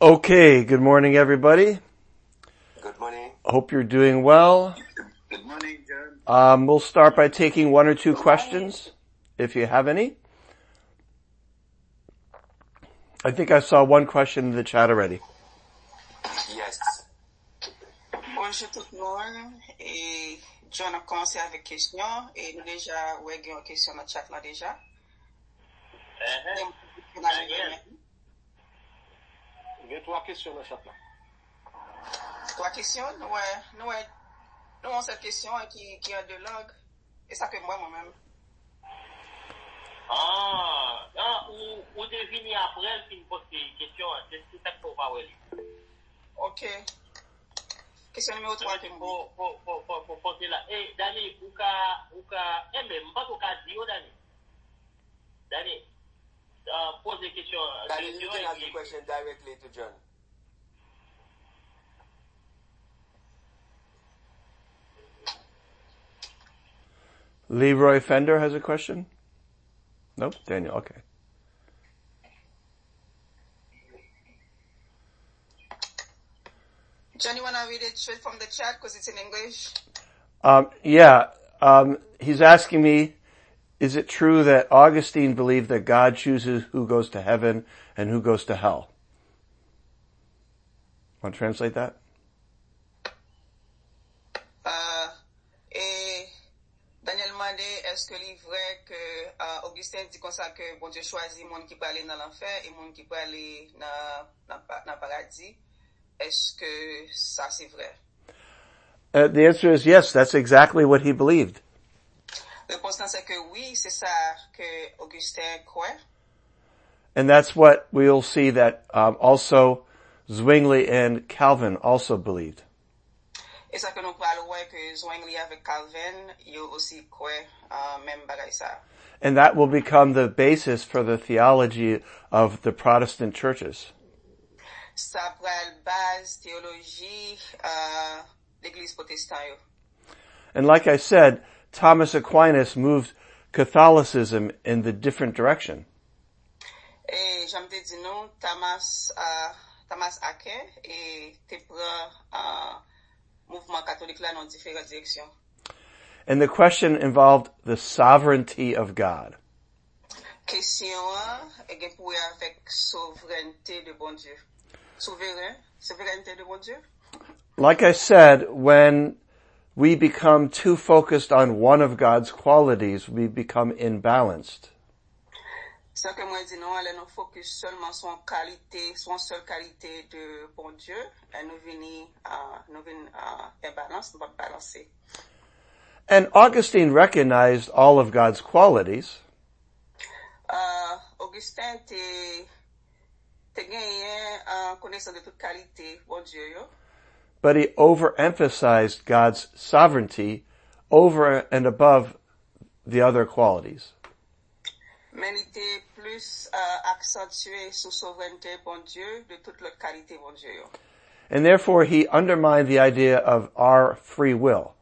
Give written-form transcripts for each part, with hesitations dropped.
Okay, good morning everybody. Good morning. Hope you're doing well. Good morning, John. We'll start by taking one or two questions, if you have any. I think I saw one question in the chat already. Yes. Bonjour tout le monde. Et John a commencé avec question et nous déjà ouais une question dans chat là déjà. Il y a trois questions dans le chat là. Trois questions, nous avons cette question qui est de log et ça que moi-même. Ou deviner après si vous posez une question, c'est ça qu'on va voir. Ok. Question numéro 3 que pour poser là. Et Dani, ou même pas qu'on a dit Dani. Dani, pose des questions. Dani, you can ask the question directly to John. Leroy Fender has a question? Nope, Daniel, okay. John, you want to read it straight from the chat because it's in English? He's asking me, is it true that Augustine believed that God chooses who goes to heaven and who goes to hell? Want to translate that? Et Daniel demandé, est-ce que c'est vrai que Augustin dit comme ça que bon Dieu choisit monde qui peut aller dans l'enfer et monde qui peut aller dans le paradis? Est-ce que ça c'est vrai? The answer is yes, that's exactly what he believed. Réponse c'est que oui, c'est ça que Augustin croit. And that's what we'll see that also Zwingli and Calvin also believed. Et ça que nous parlons ouais que Zwingli avec Calvin, ils aussi croient même bagay ça. And that will become the basis for the theology of the Protestant churches. Ça pral base théologie l'église protestante yo. And like I said, Thomas Aquinas moved Catholicism in the different direction. Et j'aime te dire non, Thomas Aquin et te prend mouvement catholique là dans différentes directions. And the question involved the sovereignty of God. Question est gen pour avec souveraineté de bon Dieu. Souveraineté de bon Dieu. Like I said, when we become too focused on one of God's qualities, we become imbalanced. Ça que moi dis non, allez nous focus seulement sur une seule qualité de bon Dieu, et nous venons imbalance, nous pas balancer. And Augustine recognized all of God's qualities. Augustin te gagné connaissance de toute qualité bon Dieu yo. But he overemphasized God's sovereignty over and above the other qualities. Mais il était plus accentué sur souveraineté bon Dieu de toute l'autre qualité bon Dieu yo. And therefore he undermined the idea of our free will.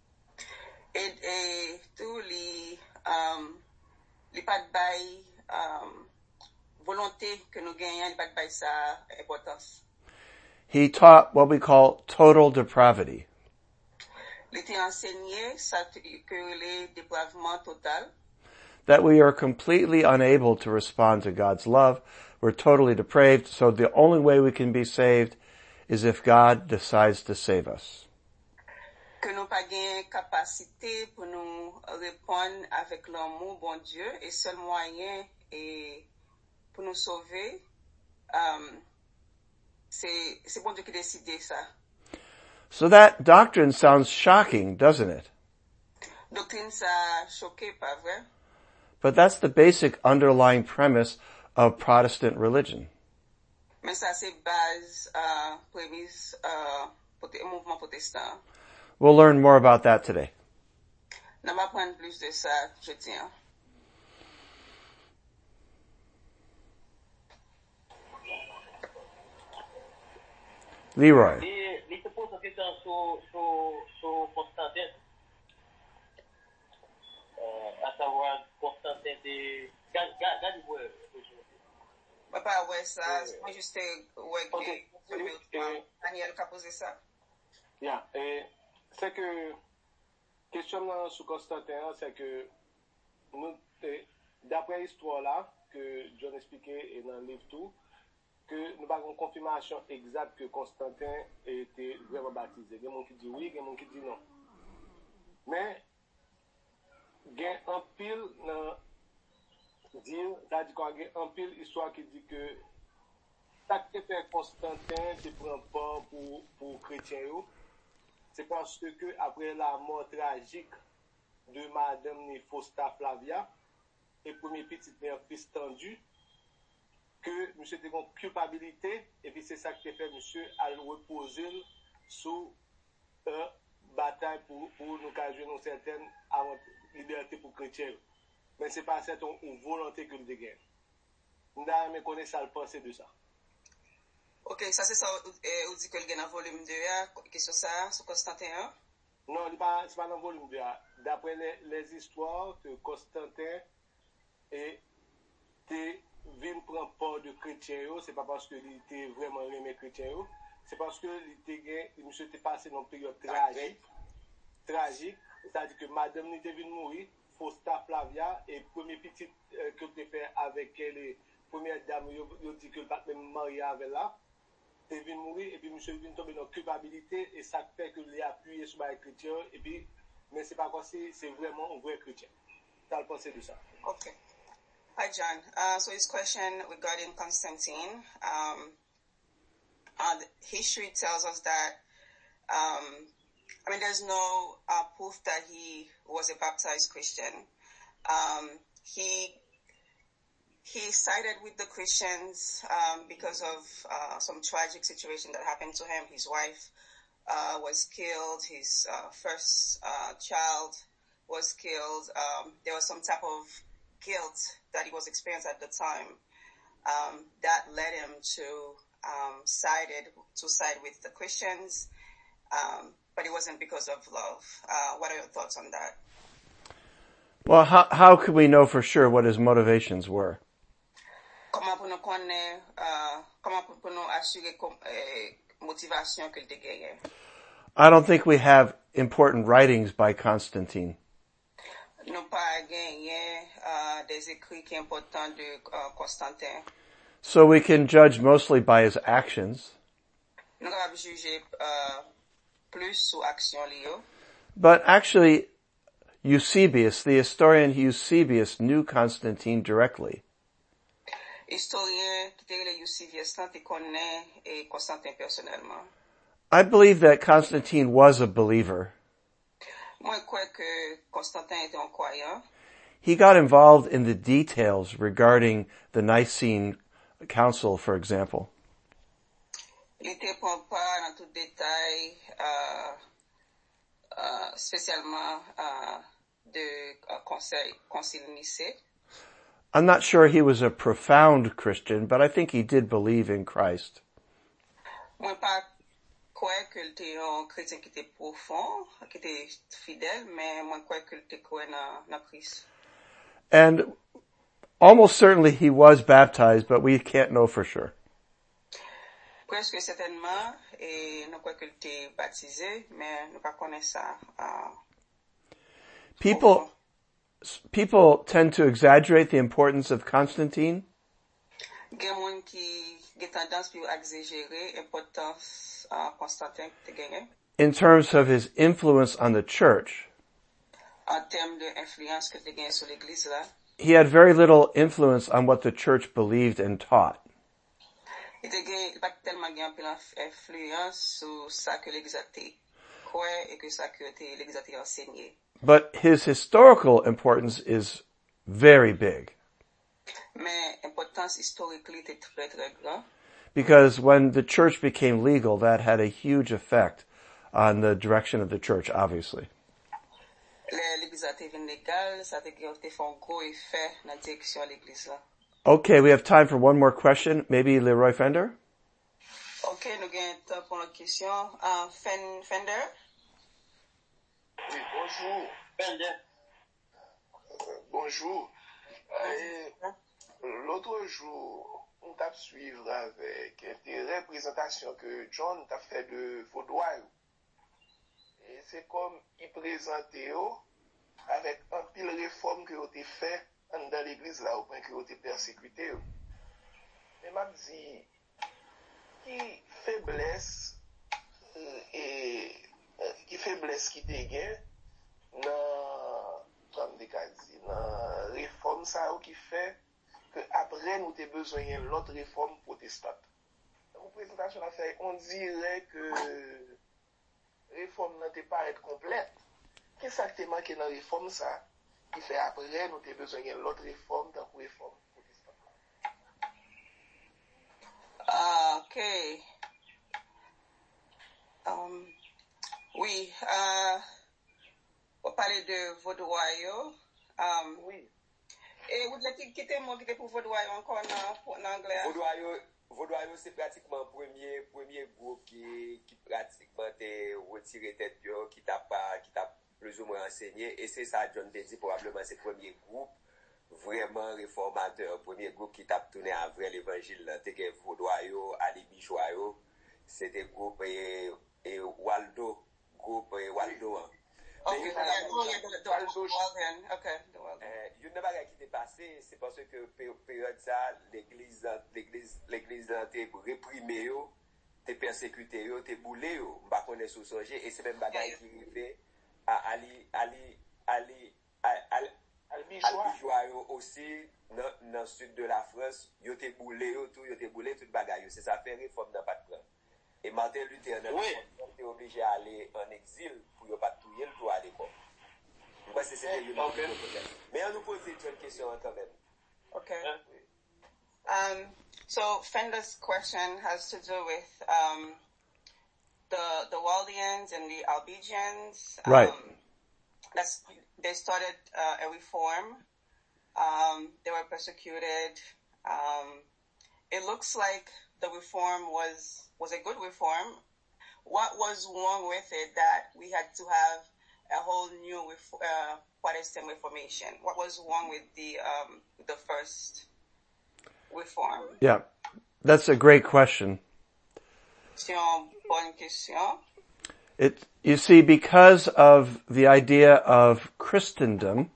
Et tout les pas de bail volonté que nous gagnons, les pas de bail ça importance. He taught what we call total depravity. Il était enseigné ça que les dépravement total. That we are completely unable to respond to God's love. We're totally depraved, so the only way we can be saved is if God decides to save us. Que nous pas gain capacité pour nous répondre avec l'amour bon Dieu et seul moyen et pour nous sauver c'est bon Dieu qui décide ça. So that doctrine sounds shocking, doesn't it? Doctrine ça choqué pas vrai? But that's the basic underlying premise of Protestant religion. Mais ça c'est base prémisse mouvement protestant. We'll learn more about that today. On va apprendre plus de ça jeudi. Leroy. Il te pose une question sur Constantin. À savoir Constantin de pas ouais ça, moi juste ouais Daniel qui a posé ça. Yeah, c'est que question sur Constantin, c'est que nous d'après l'histoire là que John expliquait dans le livre tout, que nous avons une confirmation exacte que Constantin était vraiment baptisé. Il y a des gens qui disent oui, il y a des gens qui disent non. Mais il y a un pile dans dire, c'est-à-dire qu'il y a un pile histoire qui dit que ça qui fait Constantin ne prend pas pour chrétien, c'est parce que après la mort tragique de Madame Fausta Flavia, et premier petit fils tendu, que monsieur était en culpabilité, et puis c'est ça qui fait monsieur à reposer sous une bataille pour nous cacher une certaine liberté pour chrétiens. Mais ce n'est pas cette volonté que nous dégaine. Nous avons connaître ça, le pensée de ça. Ok, ça c'est ça, on dit que le gain dans volume 2, question ça, sur Constantin 1? Non, ce n'est pas dans volume 2. D'après les histoires que Constantin était venu prendre part de chrétiens, c'est pas parce qu'il était vraiment aimé chrétien, c'est parce que monsieur était passé dans une période tragique, c'est-à-dire que madame n'était venue mourir, Fausta Flavia, et premier petit que tu fait avec les premières dames, il dit que le pas même marié avec là, il venu mourir, et puis monsieur est venu tomber dans la culpabilité, et ça fait que il a appuyé sur les chrétiens, et puis, mais c'est pas comme si c'est vraiment un vrai chrétien. T'as le pensé de ça? Okay. Hi, John. So his question regarding Constantine, the history tells us that, there's no proof that he was a baptized Christian. He sided with the Christians because of some tragic situation that happened to him. His wife was killed. His first child was killed. There was some type of guilt that he was experiencing at the time that led him to side with the Christians, but it wasn't because of love. What are your thoughts on that? Well, how could we know for sure what his motivations were? Comment pour nous assurer motivation qu'il te gagne? I don't think we have important writings by Constantine. Nous pas gagné des écrits qui importants de Constantin. So we can judge mostly by his actions. Nous avons jugé plus sur action liée. But actually, Eusebius, the historian Eusebius, knew Constantine directly. Historien qui était Eusebius te connaît Constantin personnellement. I believe that Constantine was a believer. Moi, crois que Constantin était un croyant. He got involved in the details regarding the Nicene Council, for example. Il était prend part dans tout détail, spécialement de concile Nicée. I'm not sure he was a profound Christian, but I think he did believe in Christ. Moi, pas crois que il était un chrétien qui était profond, qui était fidèle, mais moi, crois que il était croyant dans Christ. And almost certainly he was baptized, but we can't know for sure. Presque certainement, et nous crois qu'il était baptisé, mais nous pas connaissons ça. People tend to exaggerate the importance of Constantine. Il y a des gens qui ont tendance à exagérer l'importance Constantin te gagné. In terms of his influence on the church. En termes de influence que te gagné sur l'église là. He had very little influence on what the church believed and taught. Il te pas tellement influence sur ça que l'église a croit et que ça que l'église a enseigné. But his historical importance is very big. Mais importance historique était très très grand. Because when the church became legal, that had a huge effect on the direction of the church, obviously. L'église a été légale, ça a fait un gros effet dans la direction de l'église là. Okay, we have time for one more question. Maybe Leroy Fender? Okay, nous avons temps pour la question. Fender? Oui, bonjour. Fender. Bonjour. L'autre jour, on t'a suivre avec intérêt présentation que John t'a fait de Vaudois. Et c'est comme il présentait avec un pile réforme que vous avez fait dans l'église là, au point que vous avez persécuté. Mais m'a dit, qui faiblesse qui te gagne dans réforme ça ou qui fait que après nous avons besoin de l'autre réforme protestante. Dans la présentation a fait, on dirait que réforme n'était pas être complète. Qu'est-ce qui te manque dans la réforme ça qui fait après nous avons besoin de l'autre réforme dans la réforme protestante. Ok. Oui, on parlait de Vaudois. Oui. Et vous dites qui était moi qui était pour Vaudois encore en anglais? Vaudois, c'est pratiquement le premier groupe qui pratiquement t'est retiré tête qui t'a plus ou moins enseigné. Et c'est ça, John te dit, probablement, c'est le premier groupe vraiment réformateur, premier groupe qui t'a tourné à vrai l'évangile. T'es Vaudois, Ali Bijoua, c'était groupe et Waldo, groupe et Waldo. Okay, the Walden. Okay, the Walden. Il y a une bagarre qui t'est passée, c'est parce que période ça, l'église t'est réprimée, t'es persécuté, t'es boulé, m'pas connaître sous songer, et c'est même bagarre qui arrivait à Ali Bijoua aussi, dans le sud de la France, t'es boulé, toute bagarre, c'est ça fait réforme dans pas de plan. Et Martin Luther, était obligé à aller en exil pour ne pas tuer le toit à l'époque. Mais on nous pose une question quand même. Okay. So Fender's question has to do with the Waldians and the Albigians. Right. They started a reform. They were persecuted. It looks like the reform was a good reform. What was wrong with it that we had to have a whole new Protestant Reformation? What was wrong with the first reform? Yeah, that's a great question. C'est une bonne question. You see, because of the idea of Christendom,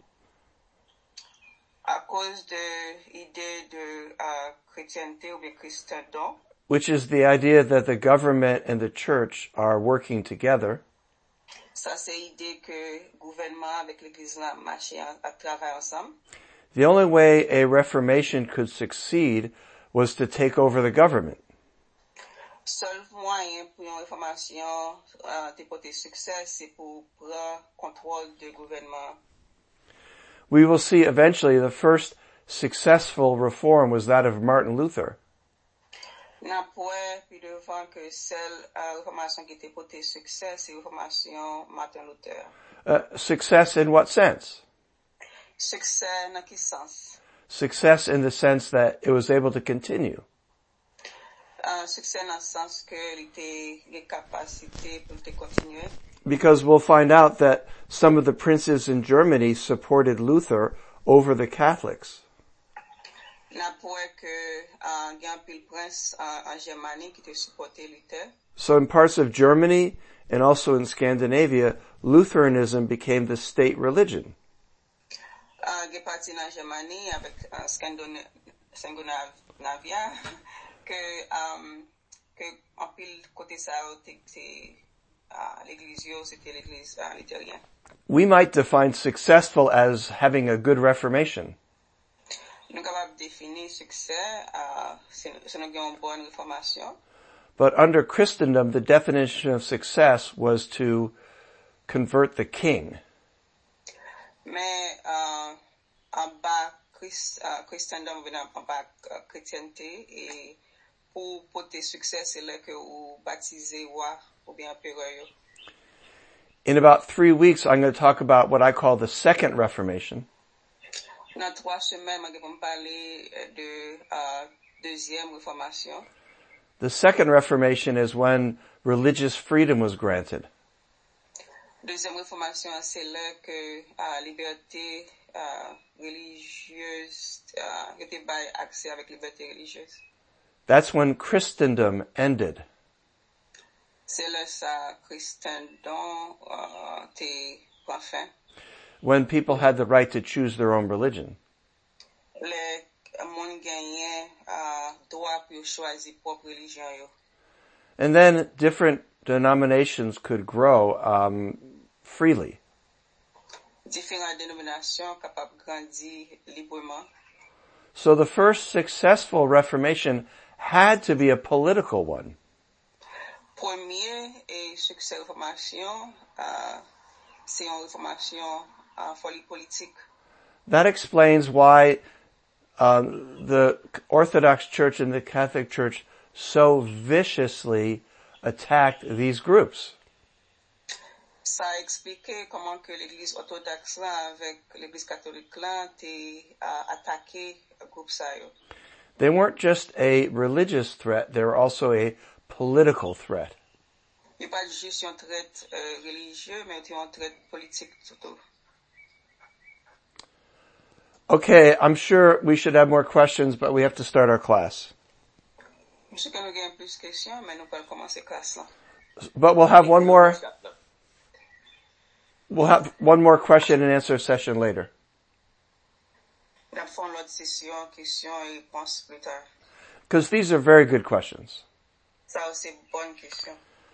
À cause de l'idée de chrétienté ou bien christendom, which is the idea that the government and the church are working together, ça c'est l'idée que gouvernement avec l'église là marchent à travailler ensemble. the only way a reformation could succeed was to take over the government. Seul moyen pour une réformation de porter succès, c'est pour prendre contrôle du gouvernement. We will see eventually the first successful reform was that of Martin Luther. N'a point puis devant que celle réformation qui était porter succès, c'est réformation Martin Luther. Success in what sense? Succès dans quel sens? Success in the sense that it was able to continue. Succès dans le sens que il était les capacités pour te continuer. Because we'll find out that some of the princes in Germany supported Luther over the Catholics. N'a point que il y a un pile prince en Germanie qui te supporté Luther. So in parts of Germany and also in Scandinavia, Lutheranism became the state religion. Il y a parti en Germanie avec Scandinavia que en pile côté ça c'était l'église c'était l'église luthérienne. We might define successful as having a good reformation. Nous capables définir succès c'est nous avons une bonne réformation. But under Christendom, the definition of success was to convert the king. Mais en bas Christendom en bas chrétienté et pour porter succès c'est là que vous baptisez roi ou bien empereur. In about 3 weeks, I'm going to talk about what I call the Second Reformation. Dans 3 semaines, je vais parler de deuxième réformation. The Second Reformation is when religious freedom was granted. Deuxième réformation, c'est là que liberté religieuse était accès avec liberté religieuse. That's when Christendom ended. C'est là ça Christendom te prend fin. When people had the right to choose their own religion. Le moun genyen droit pour choisir propre religion yo. And then different denominations could grow freely. Différentes dénominations capables de grandir librement. So the first successful Reformation had to be a political one. Premier et succès réformation, c'est une réformation folie politique. That explains why the Orthodox Church and the Catholic Church so viciously attacked these groups. Ça explique comment que l'Église orthodoxe là avec l'Église catholique là t'est attaqué groupe ça yo. They weren't just a religious threat, they were also a political threat. Il pas juste un trait religieux, mais un trait politique surtout. Okay, I'm sure we should have more questions, but we have to start our class. Je sais que nous avons plus de questions, mais nous allons commencer classe là. But we'll have one more question and answer session later. Nous allons faire l'autre session, questions et réponses plus tard. Because these are very good questions. Ça c'est bonne question.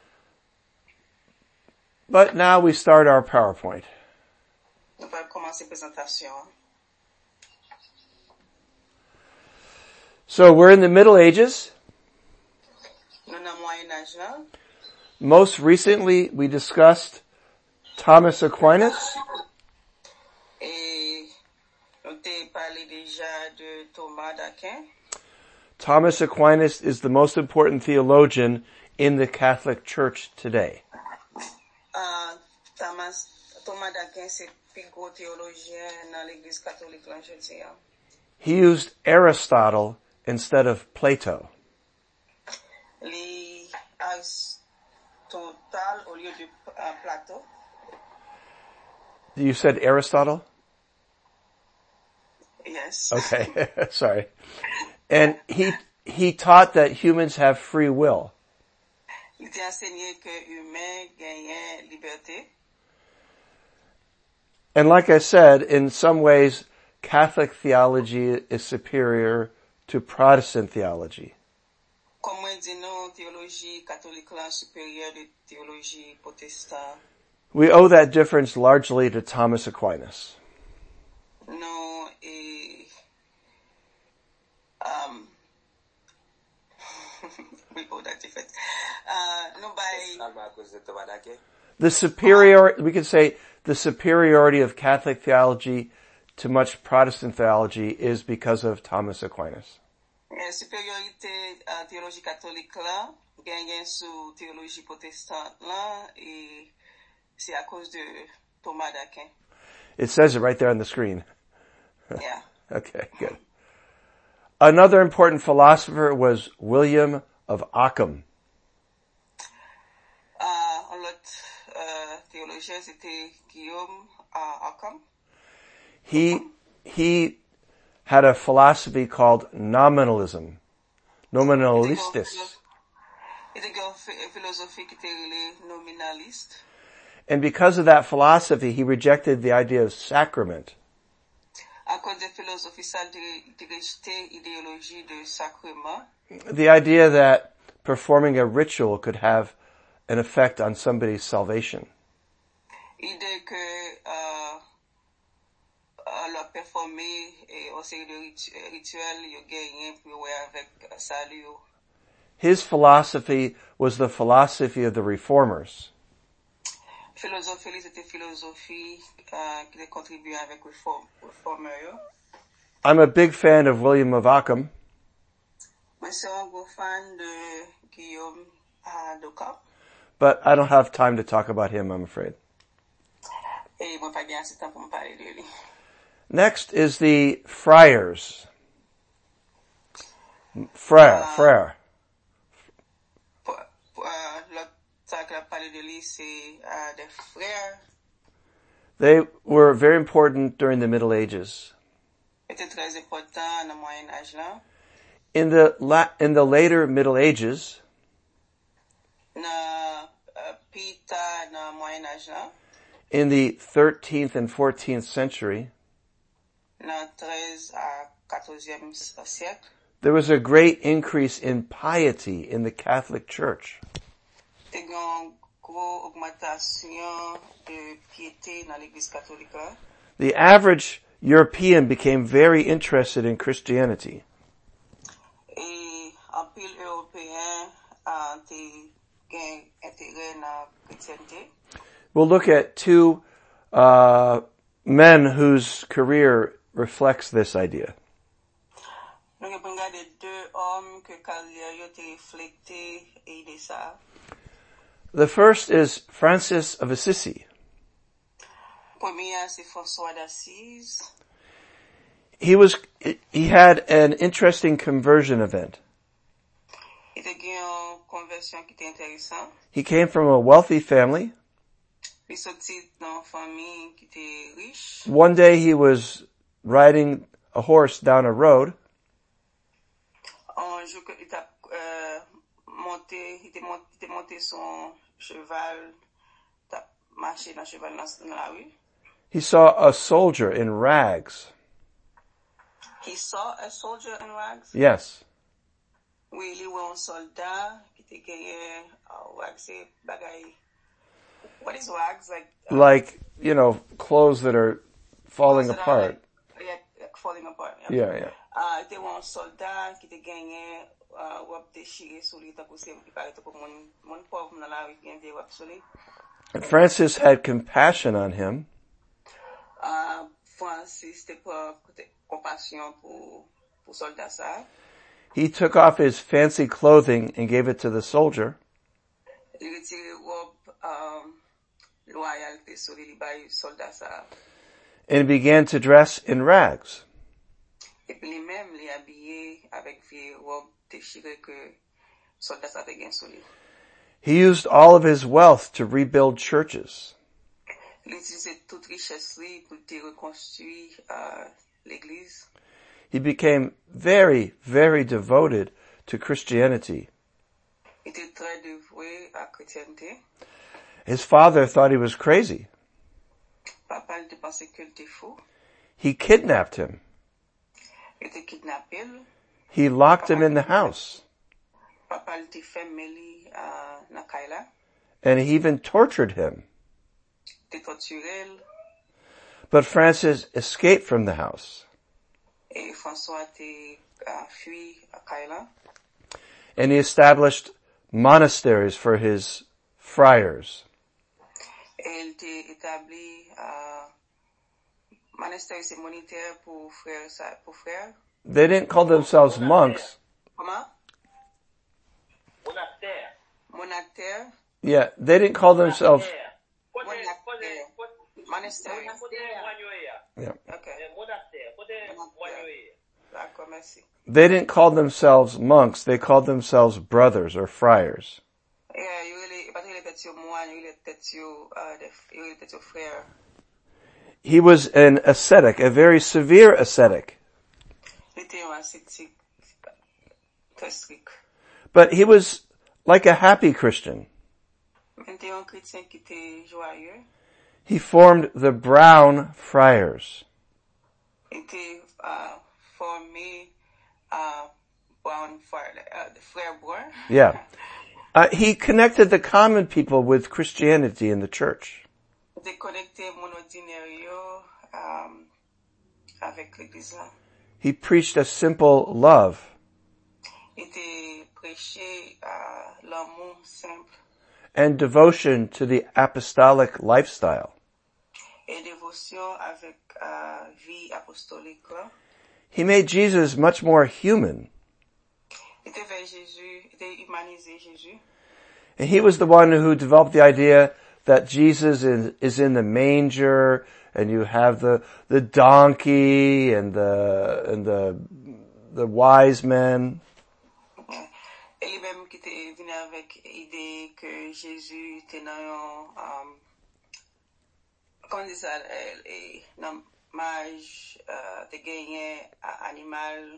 But now we start our PowerPoint. Nous allons commencer présentation. So we're in the Middle Ages. Nous dans Moyen Âge là. Most recently, we discussed Thomas Aquinas. Et nous avons parlé déjà de Thomas d'Aquin. Thomas Aquinas is the most important theologian in the Catholic Church today. Thomas d'Aquin c'est le plus gros théologien dans l'Église catholique là aujourd'hui. He used Aristotle instead of Plato. Aristotle au lieu de Plato. You said Aristotle? Yes. Okay, sorry. And he taught that humans have free will. Il t'a enseigné que humain gagne liberté. And like I said, in some ways, Catholic theology is superior to Protestant theology. Comme on dit non, théologie catholique là supérieure de théologie protestante. We owe that difference largely to Thomas Aquinas. Non, et we owe that difference. We could say the superiority of Catholic theology to much Protestant theology is because of Thomas Aquinas. Supériorité théologie catholique là, gagne sous théologie protestante là, et c'est à cause de Thomas d'Aquin. It says it right there on the screen. Yeah. Okay, good. Another important philosopher was William of Ockham. L'autre théologien c'était Guillaume Ockham. He had a philosophy called nominalism. Nominalistis. Il était une philosophie qui était nominaliste. And because of that philosophy, he rejected the idea of sacrament. À cause de philosophie, ça il rejetait l'idéologie de sacrement. The idea that performing a ritual could have an effect on somebody's salvation. L'idée que leur performer une série de rituels, il gagne pour ouais avec salut. His philosophy was the philosophy of the Reformers. Philosophie, c'était philosophie qui a contribué avec réformeur. I'm a big fan of William of Ockham. Moi, c'est un gros fan de Guillaume d'Ockham. But I don't have time to talk about him, I'm afraid. Et moi, pas bien assez temps pour me parler de lui. Next is the friars. Frère. L'autre que a parlé de lui, c'est des frères. They were very important during the Middle Ages. C'était très important dans le Moyen Âge là. In the later Middle Ages, Na pita na Moyen Âge la, in the 13th and 14th century, na 13 à 14e siècle, there was a great increase in piety in the Catholic Church. te gen gros augmentation de piété dans l'Église catholique la. The average European became very interested in Christianity. Et en pile européen te gen intérêt dans chrétienté. We'll look at two men whose career reflects this idea. Nous avons regardé deux hommes que carrière yo te reflété et de ça. The first is Francis of Assisi. Premier c'est François d'Assise. He had an interesting conversion event. Il te gen une conversion qui était intéressant. He came from a wealthy family. Il sorti dans une famille qui était riche. One day he was riding a horse down a road, Un jour il t'a monté son cheval, t'a marché dans cheval dans la rue. he saw a soldier in rags. He saw a soldier in rags. Yes. Oui, il voit un soldat qui te gagné rags, c'est bagay. What is rags like? Like, clothes that are falling Clothes that are apart. like falling apart. Yeah. Il te voit un soldat qui te gagné robe déchirée sur lui, t'as poussé, il paraît que mon pauvre dans la rue qui a des robes sur lui. And Francis had compassion on him, Francis te prend compassion pour soldat ça. he took off his fancy clothing and gave it to the soldier, Il retire robe loyauté sur lui, il soldat ça. and began to dress in rags. Et puis lui-même, il est habillé avec vieille robe déchirée que soldat ça te gagne sur lui. He used all of his wealth to rebuild churches. Il utilisait toute richesse lui pour te reconstruire l'église. He became very, very devoted to Christianity. Il était très dévoué à la chrétienté. His father thought he was crazy. Papa, il te pensait qu'il était fou. He kidnapped him. Il te kidnappé. He locked him in the house. Papa, il te fermé lui dans Kaila. And he even tortured him. Te torturé. But Francis escaped from the house. Et François te fui à Kaila. And he established monasteries for his friars. Et il te établi monastère c'est monitaire pour frères. They didn't call themselves monks. Comment? Monastère. Yeah, they didn't call themselves... Monastère. Yeah. Okay. D'accord, merci. They didn't call themselves monks, they called themselves brothers or friars. Yeah, pas il était sur moine, il était sur frère. He was an ascetic, a very severe ascetic. Il était un ascétique très strict. But he was like a happy Christian. Il était un chrétien qui était joyeux. He formed the Brown Friars. Il était formé Brown the frère brun. Yeah. He connected the common people with Christianity in the church. Il était connecté mon ordinaire avec l'église. He preached a simple love. Il était prêché l'amour simple. And devotion to the apostolic lifestyle. Et dévotion avec vie apostolique. He made Jesus much more human. Il était vers Jésus, il était humanisé Jésus. And he was the one who developed the idea that Jesus is in the manger, and you have the donkey and the wise men. Et lui-même qui était venu avec l'idée que Jésus était dans comment on dit ça, dans mage, te gagné animal,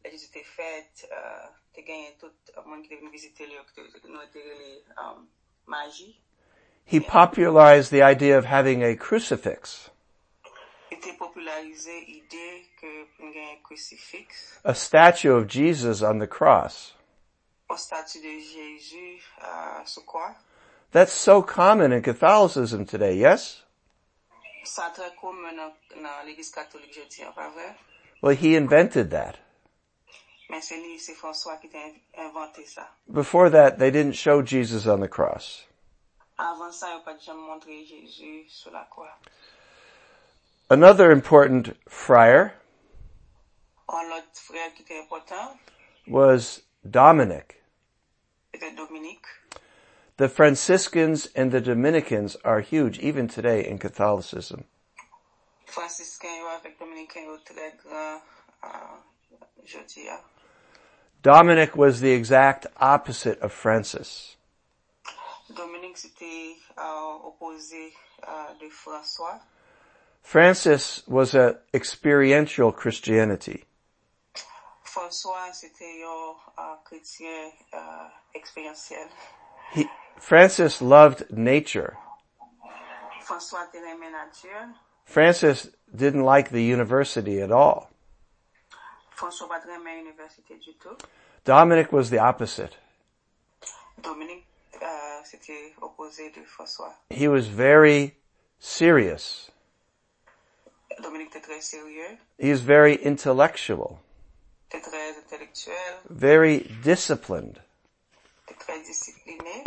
l'étude était faite, t'es gagné tout le monde qui est venu visiter le, nous était les, magie. He popularized the idea of having a crucifix, Était popularisé l'idée que nous gagnons un crucifix, a statue of Jesus on the cross. au statut de Jésus, sur quoi? That's so common in Catholicism today, yes? Ça très commun dans l'église catholique, je dis, pas vrai? Well, he invented that. Mais c'est François qui a inventé ça. Before that, they didn't show Jesus on the cross. Avant ça, il n'a pas déjà montré Jésus sur la croix. Another important friar Un autre frère qui était important, was Dominic. c'était Dominique. The Franciscans and the Dominicans are huge even today in Catholicism. Franciscain avec Dominicain au très grand, je dis. Dominic was the exact opposite of Francis. Dominique c'était opposé de François. Francis was an experiential Christianity. François c'était un chrétien expérientiel. Francis loved nature. François aimait nature. Francis didn't like the university at all. François pas aimait l'université du tout. Dominic was the opposite. Dominique c'était opposé de François. He was very serious. Dominique était très sérieux, He was very intellectual, était très intellectuel, very disciplined. était très discipliné.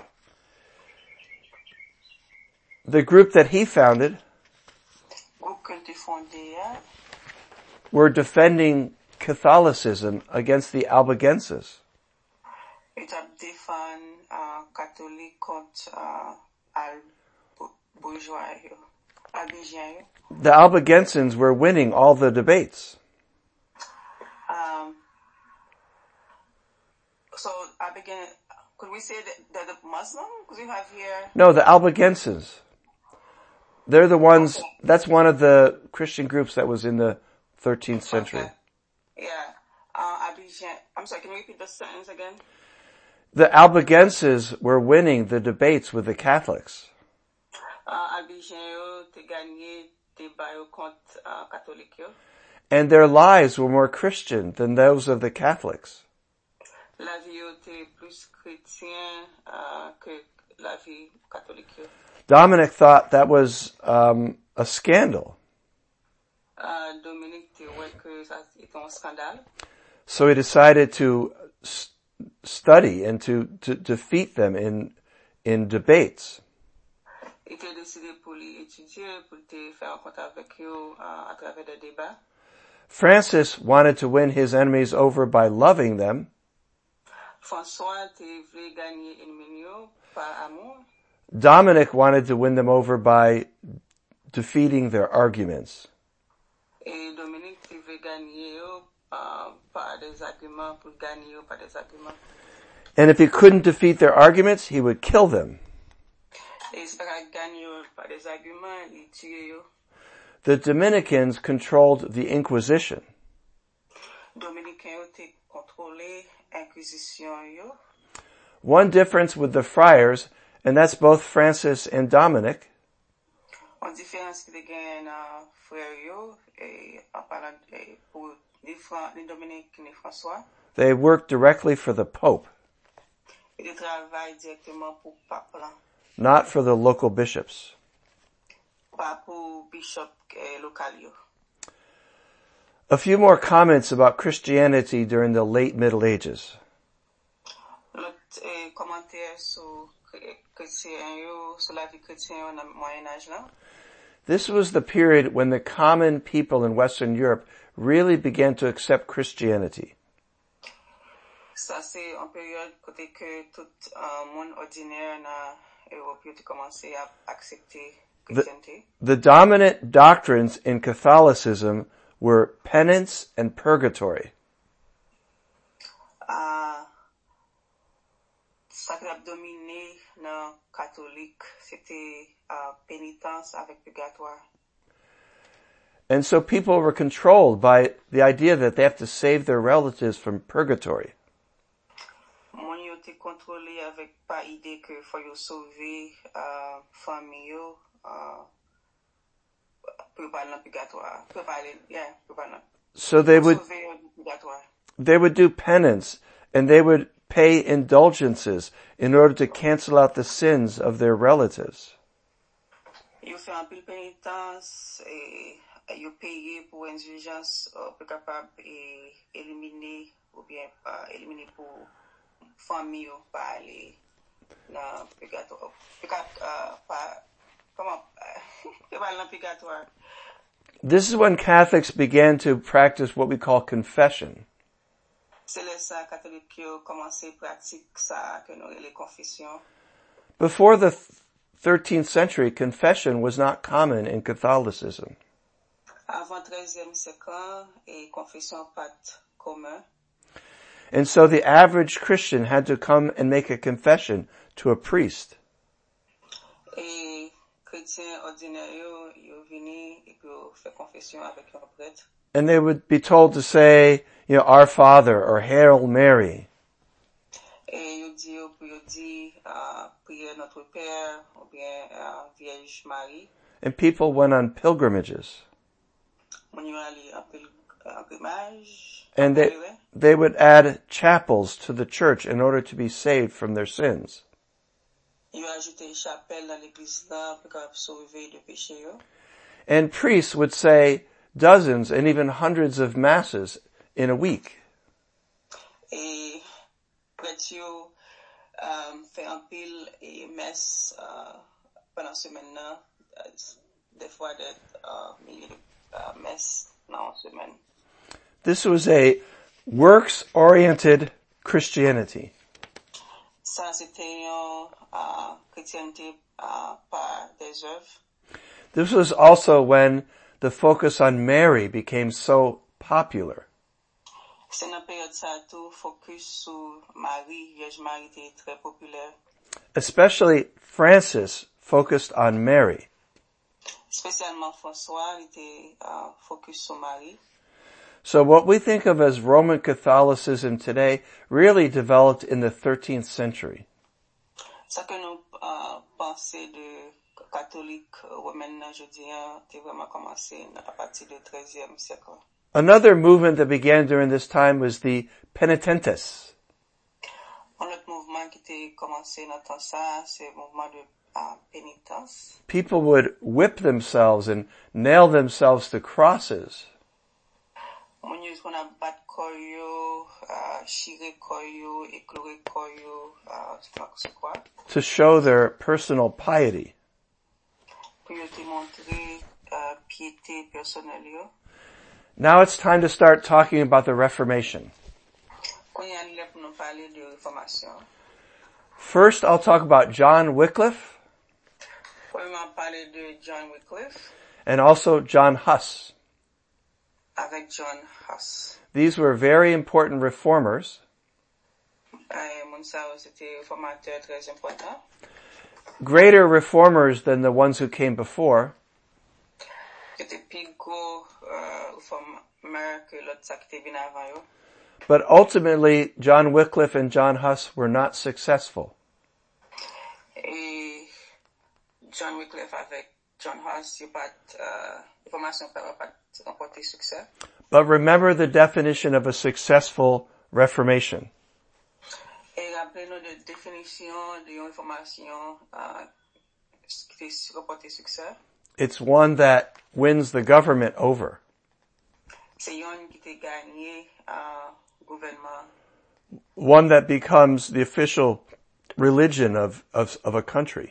The group that he founded Groupe que tu fondé, were defending Catholicism against the Albigenses. il a défendu catholique contre bourgeois, albigien. The Albigensens were winning all the debates. So Albigen, could we say that they're the Muslim? Because you have here. No, the Albigensens. They're the ones, that's one of the Christian groups that was in the 13th century. Okay. Yeah. Albigien. I'm sorry, can you repeat the sentence again? The Albigenses were winning the debates with the Catholics. Albigien te gagné débat contre catholique. And their lives were more Christian than those of the Catholics. La vie était plus chrétien que la vie catholique. Dominic thought that was a scandal. Dominique te ouais que ça était un scandale. So he decided to study and to defeat them in debates. Il a décidé pour l'étudier, pour te faire contact avec eux à travers des débats. Francis wanted to win his enemies over by loving them. François te voulait gagner ennemis par amour. Dominic wanted to win them over by defeating their arguments. Et Dominique te voulait gagner par des arguments, pour gagner par des arguments. And if he couldn't defeat their arguments, he would kill them. Et si pas gagner par des arguments, il tire. The Dominicans controlled the Inquisition. Dominicains te contrôlé Inquisition. One difference with the friars, and that's both Francis and Dominic, En différence qui gagne frère yo et en parlant pour les Dominique et François, they worked directly for the Pope, ils travaillent directement pour pape là, not for the local bishops. pas pour bishop local yo. A few more comments about Christianity during the late Middle Ages. L'autre commentaire sur chrétien yo, sur la vie chrétienne au Moyen Âge là. This was the period when the common people in Western Europe really began to accept Christianity. Ça c'est une période côté que tout monde ordinaire dans Europe a commencé à accepter chrétienté. The dominant doctrines in Catholicism were penance and purgatory. Ça qui a dominé dans catholique, c'était pénitence avec purgatoire. And so people were controlled by the idea that they have to save their relatives from purgatory. Moun yo te kontrole avec pa ide que faut yo sauver famille yo préparer dans purgatoire, préparer dans So they would sauver purgatoire. they would do penance and they would pay indulgences in order to cancel out the sins of their relatives. Yo fait un pile pénitence et yo paye pour indulgence pour capable éliminer ou bien éliminer pour famille ou pas aller dans purgatoire. Comment pas dans purgatoire. This is when Catholics began to practice what we call confession. C'est là ça catholique qui ont commencé pratique ça que nous les confessions. Before the 13th century, confession was not common in Catholicism. Avant 13e siècle et confession pas commun. And so the average Christian had to come and make a confession to a priest. Et chrétien ordinaire yo vini et puis fait confession avec un prêtre. And they would be told to say, Our Father or Hail Mary. Et yo dit prière notre Père ou bien Vierge Marie. And people went on pilgrimages. Mon yo allé en pèlerinage. And they would add chapels to the church in order to be saved from their sins. Yo ajouté chapelle dans l'église là pour capable sauver de péché yo. And priests would say dozens and even hundreds of masses in a week. Et prêtre yo fait un pile et messe pendant semaine là, des fois des milliers de messes dans la semaine. This was a works-oriented Christianity. Ça c'était une chrétienté par des œuvres. This was also when the focus on Mary became so popular. C'est dans période ça tout focus sur Marie, Vierge Marie était très populaire. Especially Francis focused on Mary. Spécialement François était focus sur Marie. So what we think of as Roman Catholicism today really developed in the 13th century. Ça que nous pensons de catholique romaine aujourd'hui a vraiment commencé à partir du 13e siècle. Another movement that began during this time was the Penitentes. Un autre mouvement qui était commencé dans temps ça, c'est le mouvement de pénitence. People would whip themselves and nail themselves to crosses. Mon Dieu, qu'on a battu koyo, chiré koyo, écloré koyo, c'est quoi? To show their personal piety. Pour te montrer piété personnelle yo. Now it's time to start talking about the Reformation. Quand il y a l'heure pour nous parler de réformation. First, I'll talk about John Wycliffe. Premièrement, parler de John Wycliffe. And also John Huss. Avec John Huss. These were very important reformers. C'était réformateur très important. Greater reformers than the ones who came before. But ultimately, John Wycliffe and John Huss were not successful. John Wycliffe avec John Huss, But remember the definition of a successful Reformation. It's one that wins the government over. One that becomes the official religion of a country.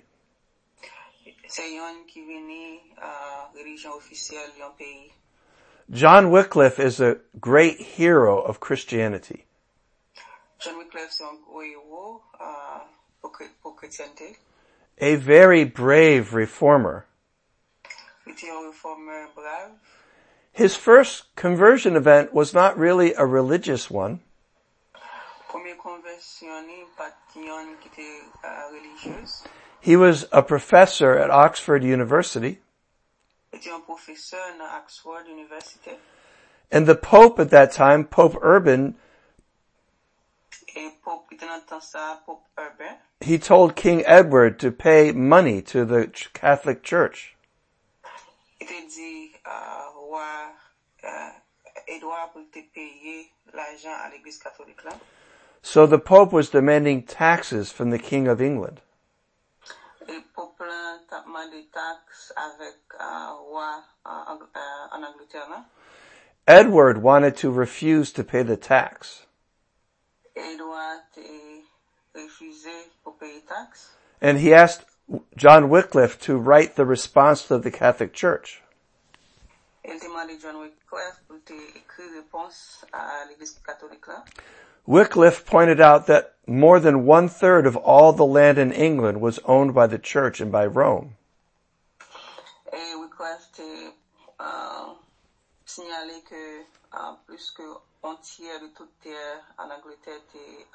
John Wycliffe is a great hero of Christianity. John Wycliffe est un gros héros pour chrétienté. A very brave reformer. Il était un réformeur brave. His first conversion event was not really a religious one. Première conversion pas une qui était religieuse. He was a professor at Oxford University. était un professeur dans Oxford University. And the Pope at that time, Pope Urban, Et Pope, qui était dans le temps ça, Pope Urban, he told King Edward to pay money to the Catholic Church. il était dit roi Edouard pour te payer l'argent à l'église catholique là. So the Pope was demanding taxes from the King of England. Et le Pope là t'a demandé taxes avec roi en Angleterre là. Edward wanted to refuse to pay the tax. Edouard t'a refusé pour payer taxes. And he asked John Wycliffe to write the response to the Catholic Church. Il demandé John Wycliffe pour écrire réponse à l'église catholique là. Wycliffe pointed out that more than 1/3 of all the land in England was owned by the church and by Rome. Et Wycliffe t'a signalé que plus que un tiers de toute terre en Angleterre était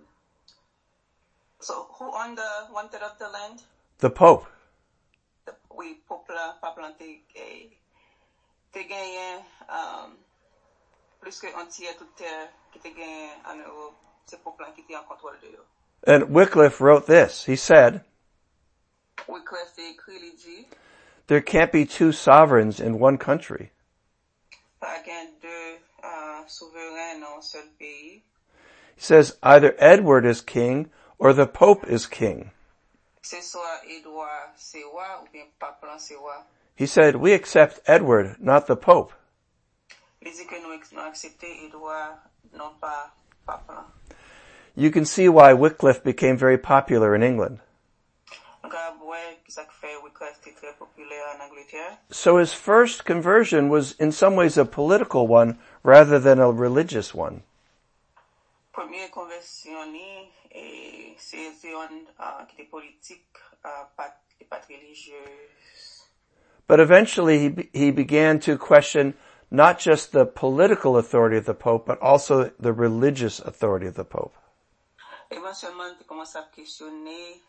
so who owned the 1/3 of the land? The Pope. Oui, Pope là te gagné plus que un tiers de toute terre qui te gagné en Europe, c'est Pope là qui était en contrôle de eux. And Wycliffe wrote this. He said, Wycliffe t'a écrit, il dit, there can't be two sovereigns in one country. pas gain deux souverains dans un seul pays. He says either Edward is king or the Pope is king. C'est soit Edouard c'est roi ou bien Pape là c'est roi. He said, we accept Edward, not the Pope. Il dit que nous acceptons Edouard, non pas Pape là. You can see why Wycliffe became very popular in England. So his first conversion was in some ways a political one rather than a religious one. Première conversion c'est une qui était politique, pas religieuse. But eventually he began to question not just the political authority of the Pope, but also the religious authority of the Pope. Éventuellement, tu commences à questionner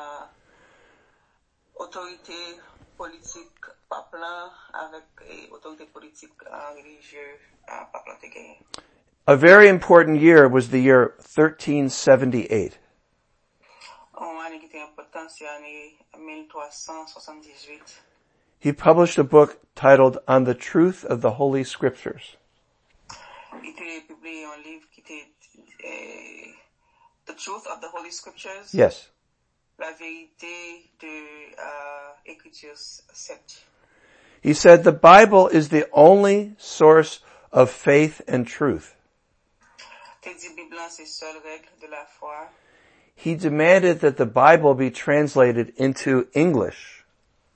autorité politique pape là avec autorité politique religieuse pape là te gagné. A very important year was the year 1378. Un année qui était important, c'est l'année 1378. He published a book titled On the Truth of the Holy Scriptures. Il a publié un livre qui était The Truth of the Holy Scriptures. Yes. La vérité de Écritures saintes. He said the Bible is the only source of faith and truth. He demanded that the Bible be translated into English.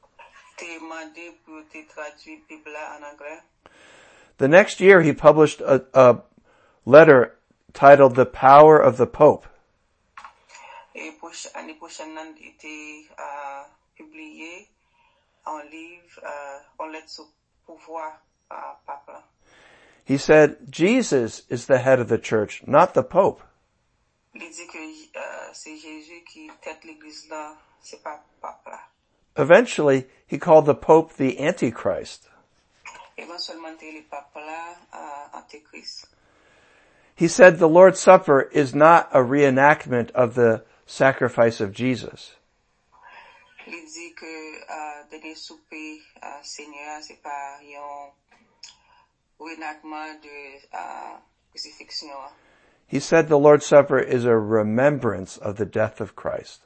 The next year he published a letter titled The Power of the Pope. He said, Jesus is the head of the church, not the Pope. Eventually, he called the Pope the Antichrist. He said the Lord's Supper is not a reenactment of the sacrifice of Jesus. He said the Lord's Supper is a remembrance of the death of Christ.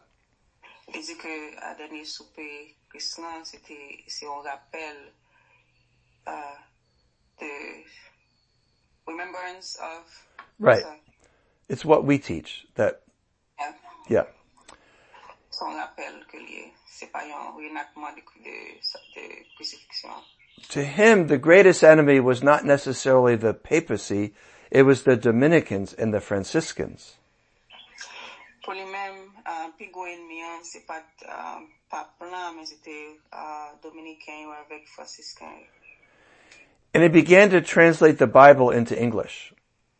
Remembrance of... Right. It's what we teach. That. Yeah. To him, the greatest enemy was not necessarily the papacy, it was the Dominicans and the Franciscans. And he began to translate the Bible into English.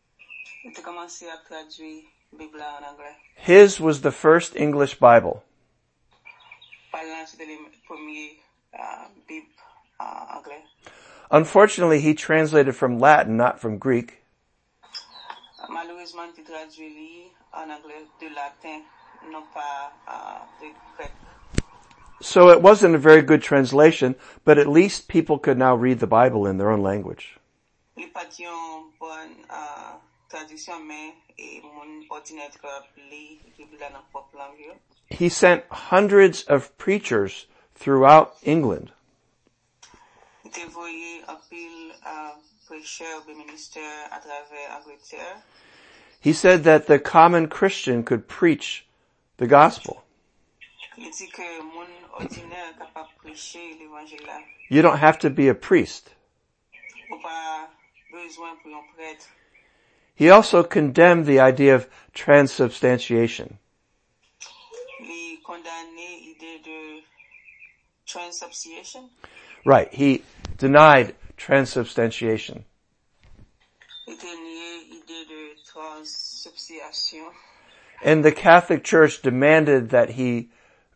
His was the first English Bible. anglais. Unfortunately, he translated from Latin, not from Greek. Malheureusement, il traduit en anglais de latin, non pas de grec. So it wasn't a very good translation, but at least people could now read the Bible in their own language. Il pas une bonne traduction, mais mon ordinaire lit Bible dans propre langue. He sent hundreds of preachers throughout England. Il a envoyé un pile prêcheurs, des ministères à travers Angleterre. He said that the common Christian could preach the gospel. Il dit que mon ordinaire est capable de prêcher l'évangile là. You don't have to be a priest. Ou pas besoin pour un prêtre. He also condemned the idea of transubstantiation. Il condamnait l'idée de transubstantiation. Right, he denied transubstantiation. Il déniait l'idée de transubstantiation. And the Catholic Church demanded that he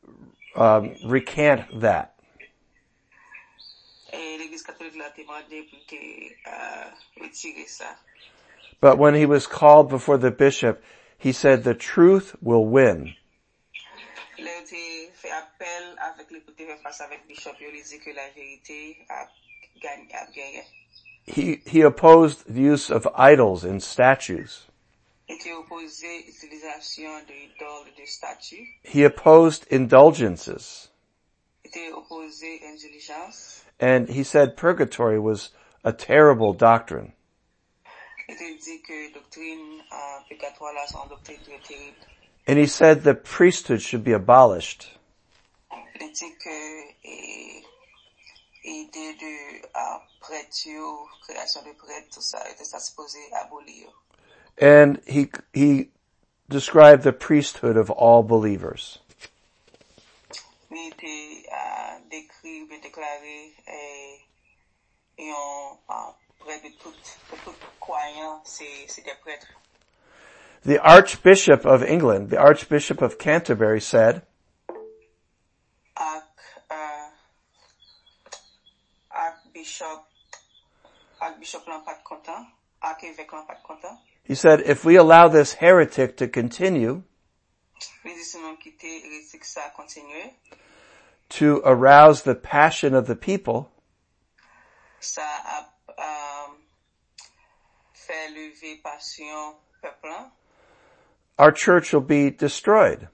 recant that. Et l'Église catholique l'a demandé pour qu'il retire ça. But when he was called before the bishop, he said the truth will win. Il a été fait appel avec les côtés face avec bishop, il a dit que la vérité a gagné. He opposed the use of idols and statues. Il était opposé l'utilisation d'idoles et de statues. He opposed indulgences. Il était opposé indulgence. And he said purgatory was a terrible doctrine. Il était dit que doctrine pécatoire là sont doctrine très terrible. And he said the priesthood should be abolished. Il dit que l'idée de prêture, création de prêtres, tout ça était supposé abolir. And he described the priesthood of all believers. Il était décrit, déclaré un prêtre de tout croyant, c'est des prêtres. The Archbishop of England, the Archbishop of Canterbury said, Archbishop l'en pas content, archevêque l'en pas content. He said, if we allow this heretic to continue, to arouse the passion of the people, our church will be destroyed.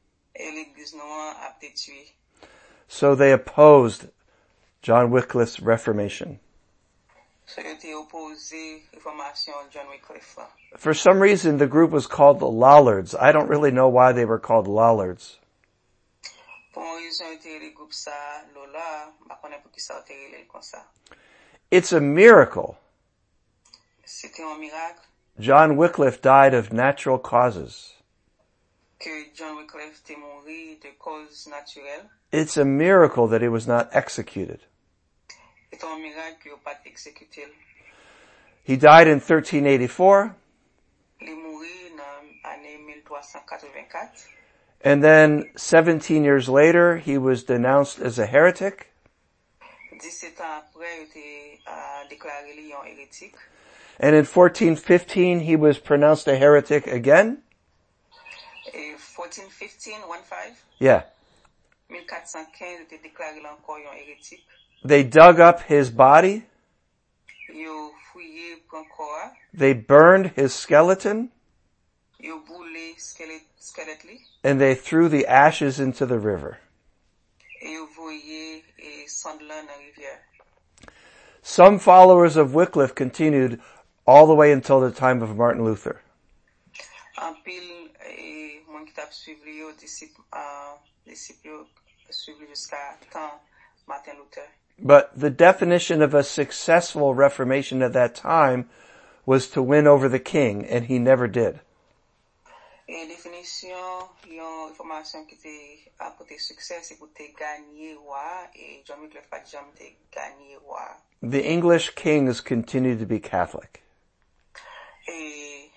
So they opposed John Wycliffe's Reformation. For some reason, the group was called the Lollards. I don't really know why they were called Lollards. It's a miracle. John Wycliffe died of natural causes. It's a miracle that he was not executed. He died in 1384. And then 17 years later, he was denounced as a heretic. And in 1415, he was pronounced a heretic again. 1415, 1-5? Yeah. 1415, était déclaré encore un hérétique. They dug up his body. Yo fouillé pour corps. They burned his skeleton. Yo brûlé squelette. And they threw the ashes into the river. Et yo voyé cendres dans rivière. Some followers of Wycliffe continued all the way until the time of Martin Luther. En pile mon qui t'a suivi yo disciple suivi jusqu'à temps Martin Luther. But the definition of a successful Reformation at that time was to win over the king, and he never did. Et définition, yon information qui était apporté succès, c'est pour te gagner roi, et John Wycliffe pas jamais te gagner roi. The English kings continued to be Catholic. Et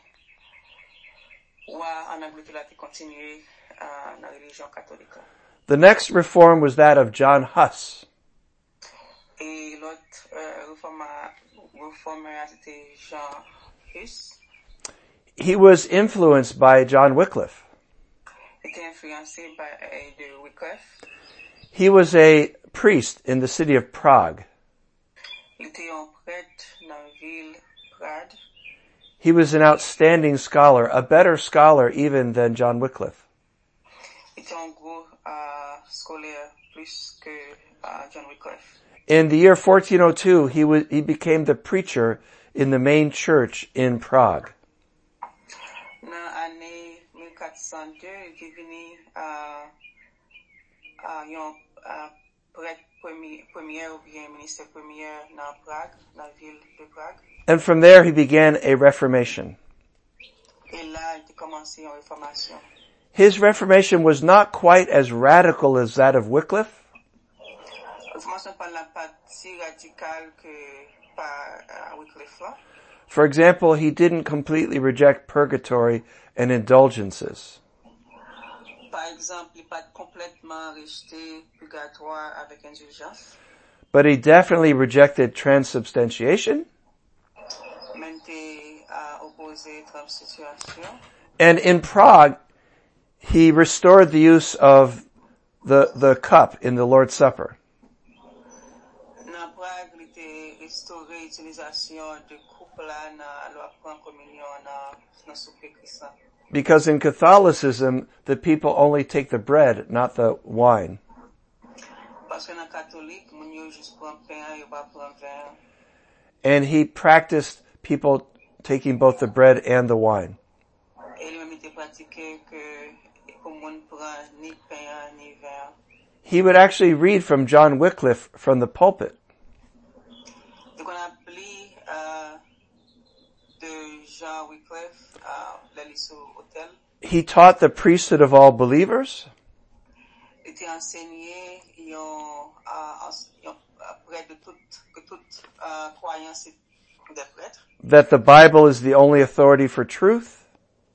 roi en Angleterre qui continué dans la religion catholique. The next reform was that of John Huss. Et réformeur, c'était Jean Hus. He was influenced by John Wycliffe. Il était influencé de Wycliffe. He was a priest in the city of Prague. Il était un prêtre dans la ville Prague. He was an outstanding scholar, a better scholar even than John Wycliffe. Il était un gros scolaire plus que John Wycliffe. In the year 1402, he became the preacher in the main church in Prague. Dans l'année 1402, il est devenu un prêtre premier ou bien ministre premier dans Prague, dans la ville de Prague. And from there he began a reformation. Et là, il a commencé une réformation. His reformation was not quite as radical as that of Wycliffe. For example, he didn't completely reject purgatory and indulgences. But he definitely rejected transubstantiation. And in Prague, he restored the use of the cup in the Lord's Supper. Because in Catholicism, the people only take the bread, not the wine. And he practiced people taking both the bread and the wine. He would actually read from John Wycliffe from the pulpit. He taught the priesthood of all believers. That the Bible is the only authority for truth.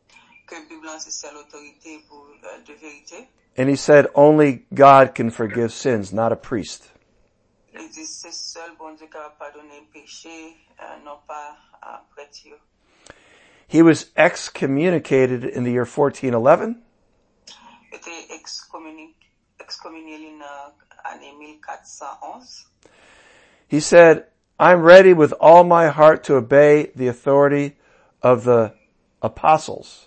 And he said only God can forgive sins, not a priest. He was excommunicated in the year 1411. He said, I'm ready with all my heart to obey the authority of the apostles.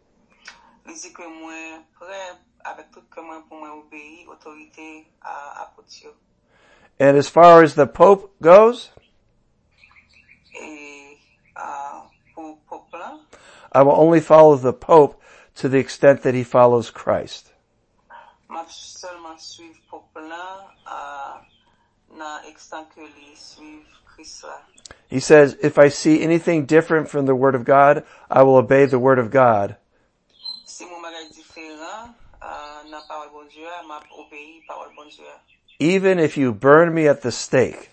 And as far as the Pope goes, I will only follow the Pope to the extent that he follows Christ. He says, if I see anything different from the Word of God, I will obey the Word of God. Even if you burn me at the stake.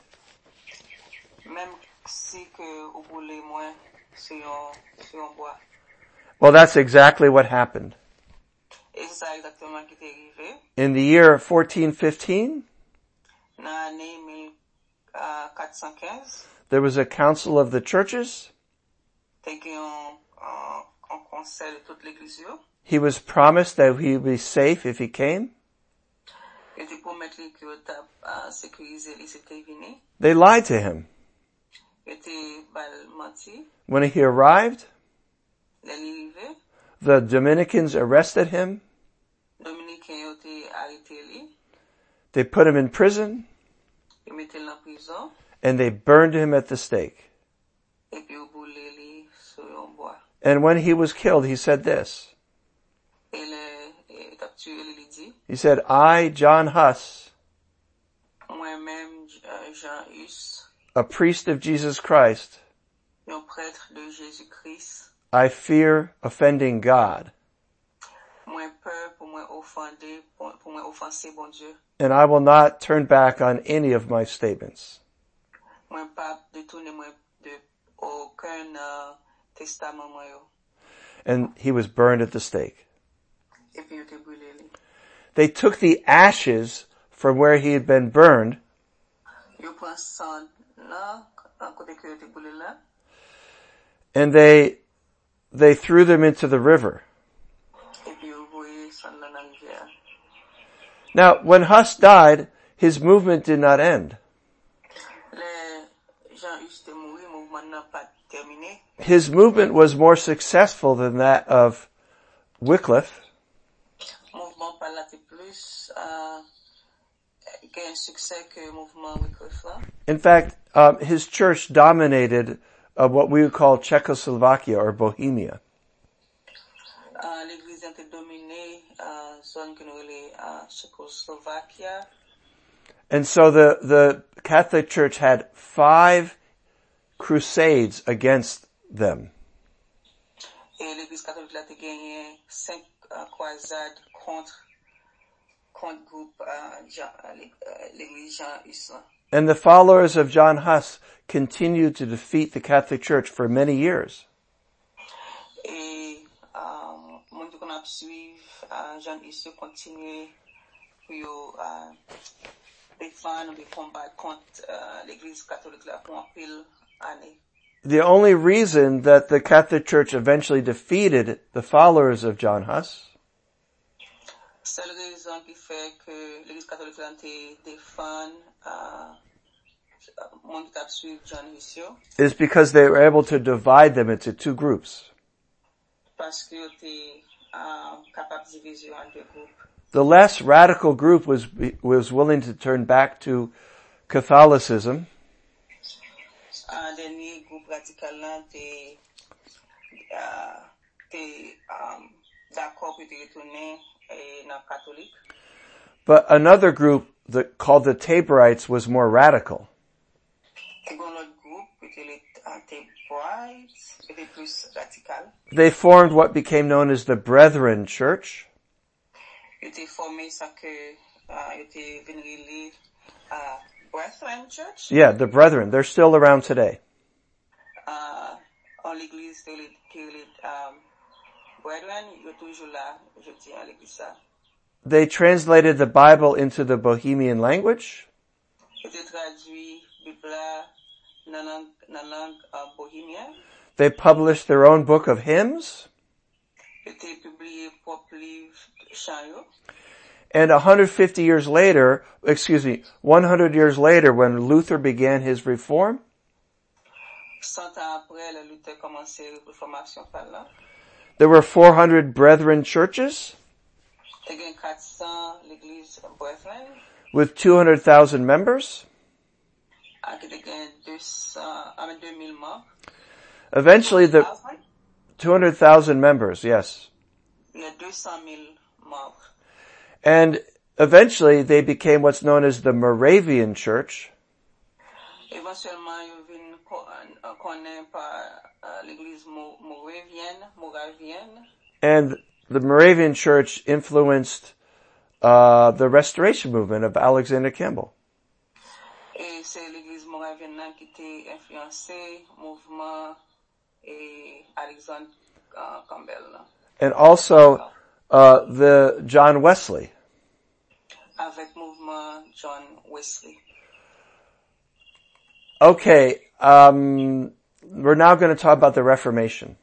Well, that's exactly what happened. In the year 1415, there was a council of the churches. He was promised that he would be safe if he came. They lied to him. When he arrived, the Dominicans arrested him. They put him in prison. And they burned him at the stake. And when he was killed, he said this. He said, I, John Huss, a priest of Jesus Christ, I fear offending God. And I will not turn back on any of my statements. And he was burned at the stake. They took the ashes from where he had been burned côté que te boule là. And they threw them into the river. Et puis vous voyez ça dans la rivière. Now, when Huss died, his movement did not end. Les gens eussent mouru, mouvement n'a pas terminé. His movement was more successful than that of Wycliffe. Mouvement par là c'est plus gain succès que mouvement Wycliffe là. In fact, his church dominated what we would call Czechoslovakia or Bohemia. L'église était dominée zone que nous appelons Czechoslovakia. And so the Catholic Church had 5 crusades against them. Et l'église catholique a gagné 5 croisades contre groupe l'église Jean Hus. And the followers of John Huss continued to defeat the Catholic Church for many years. Et mon qu'on a suivi Jean Hus continuer pour défendre et combattre contre l'église catholique là pour un pile année. The only reason that the Catholic Church eventually defeated the followers of John Huss Seule raison qui fait que l'église catholique là défend mon qui a suivi Jean Hus is because they were able to divide them into 2 groups. parce que était capable de diviser en 2 groupes. The less radical group was willing to turn back to Catholicism, Un dernier groupe radical là était d'accord pour retourner dans catholique. but another group that called the Taborites was more radical. Et un autre groupe était les Taborites, était plus radical. They formed what became known as the Brethren Church. Il était formé ça que il était venu lire Brethren Church. Yeah, the Brethren. They're still around today. En l'église de Brethren, il est toujours là, je dis à l'église ça. They translated the Bible into the Bohemian language. Il était traduit Bible dans la langue bohémienne. They published their own book of hymns. Il était publié propre livre chant. And 100 years later, when Luther began his reform, 100 ans après, le Luther commençait la réformation par là. there were 400 Brethren churches Il y a 400 l'église Brethren, with 200,000 members. il y a 2000 membres. Eventually, the 200,000 members, yes. Il y a 200,000 membres. And eventually, they became what's known as the Moravian Church. Éventuellement, ils viennent connaître par l'église moravienne. And the Moravian Church influenced the Restoration movement of Alexander Campbell. Et c'est l'église moravienne qui a influencé le mouvement Alexander Campbell. And also the John Wesley. Avec mouvement John Wesley. Okay, we're now going to talk about the Reformation.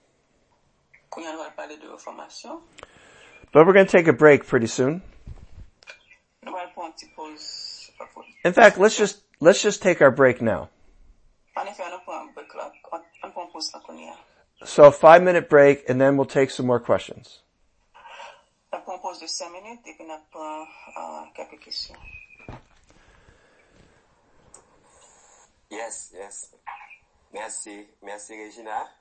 But we're going to take a break pretty soon. In fact, let's just take our break now. So a 5-minute break and then we'll take some more questions. Yes. Merci Regina.